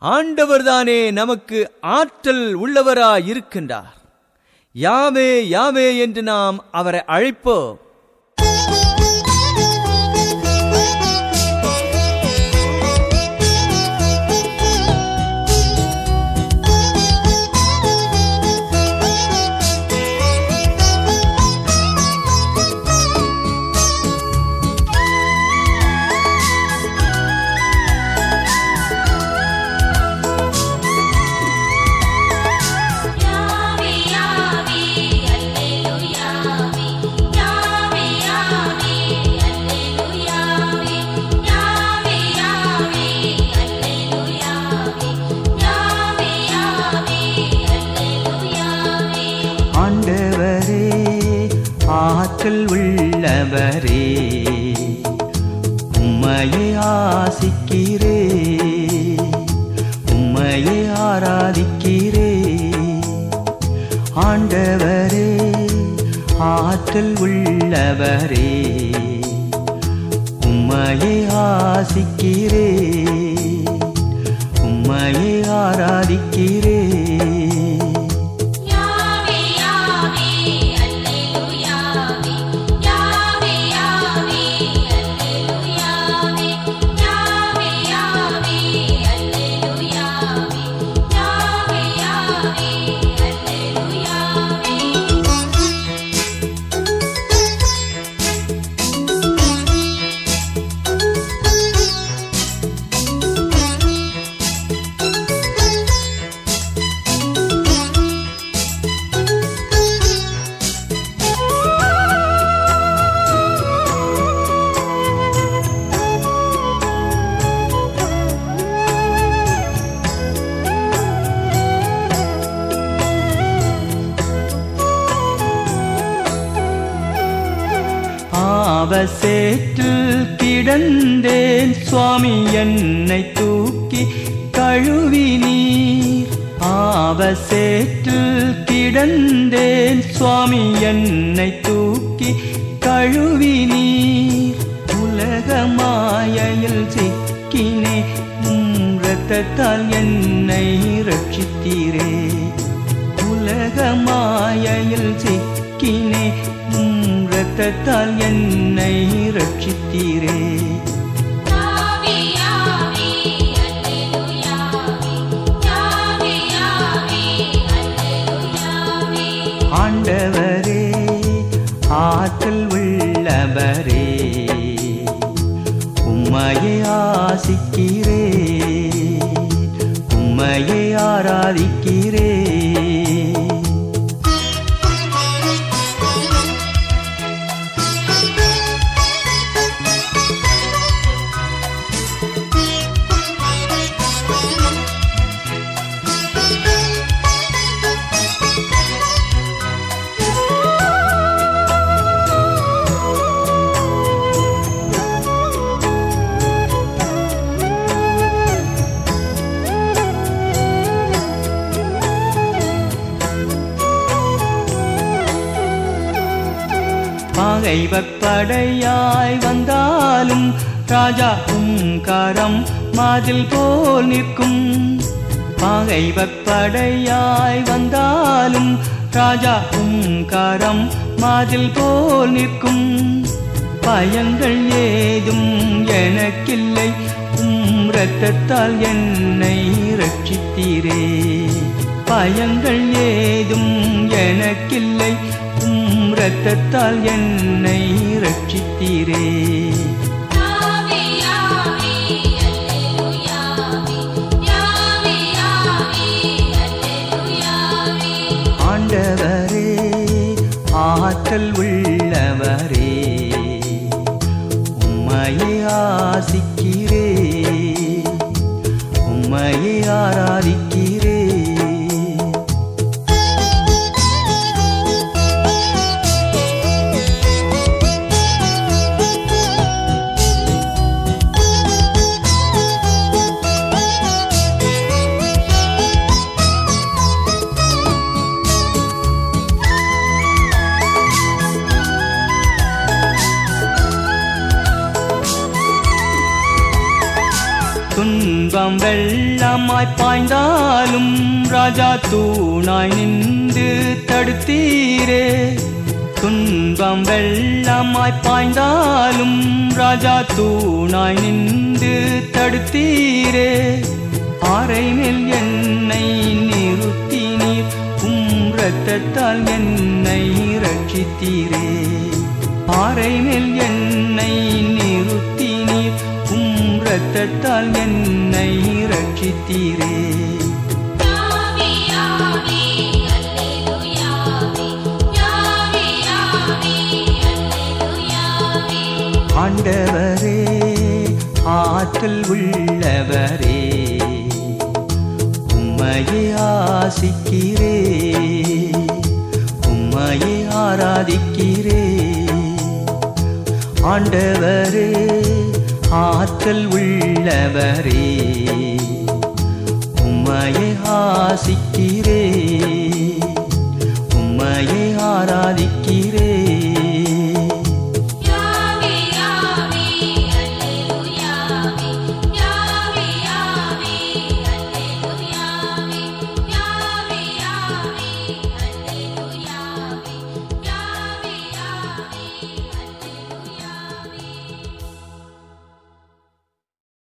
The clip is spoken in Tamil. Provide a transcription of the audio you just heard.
ஆண்டவர்தானே நமக்கு ஆற்றல் உள்ளவராயிருக்கின்றார். யாவே யாவே என்று நாம் அவரை அழைப்போம். ஆற்றல் உள்ளவரே, உம்மையை ஆசிக்கிறே, உம்மையை ஆராதிக்கிறே. ஆண்டவரே ஆற்றல் உள்ளவரே, உம்மையை ஆசிக்கிறே, உம்மையை ஆராதிக்கிறே. அவசேற்றில் கிடந்தேன் சுவாமி, என்னை தூக்கி கழுவினீர். அவசேற்றில் கிடந்தேன் சுவாமி, என்னை தூக்கி கழுவினீர். உலக மாயையில் சிக்கினே, இரத்தத்தால் என்னை ரட்சித்தீரே. உலக மாயையில் சிக்கினே, இரத்தத்தால் என்னை ரட்சித்தீரே. ஆண்டவரே ஆற்றல் உள்ளவரே, உம்மையை ஆசிக்கிறே, உம்மையை ஆராதிக்கிறே. பகைவர் படையாய் வந்தாலும் ராஜா கரம் மாதில் போல் நிற்கும். பகைவர் படையாய் வந்தாலும் ராஜா கரம் மாதில் போல் நிற்கும். பயங்கள் ஏதும் எனக்கில்லை, இரத்தத்தால் என்னை ரட்சித்தீரே. பயங்கள் ஏதும் எனக்கில்லை, இரத்தத்தால் என்னை ரட்சித்தீரே. ஆண்டவரே ஆற்றல் உள்ளவரே, உம்மையை ஆசிக்கிறே, உம்மையை ஆராதிக்கிறே. துன்பம் வெள்ளமானாலும் வெள்ளமாய் பாய்ந்தாலும் ராஜா தூணாய் நின்று தடுத்தீரே. துன்பம் வெள்ளமாய் பாய்ந்தாலும் ராஜா தூணாய் நின்று தடுத்தீரே. பாறை மேல் என்னை நிறுத்தினீர், இரத்தத்தால் என்னை ரட்சித்தீரே. பாறை மேல் என்னை நிறுத்தினீர், இரத்தத்தால் என்னை ரட்சித்தீரே. ஆண்டவரே ஆற்றல் உள்ளவரே, உம்மையே ஆசிக்கிறே, உம்மையே ஆராதிக்கிறே. ஆண்டவரே ஆற்றல் உள்ளவரே, உம்மையே ஆசிக்கிறே, உம்மையே ஆராதிக்கிறே.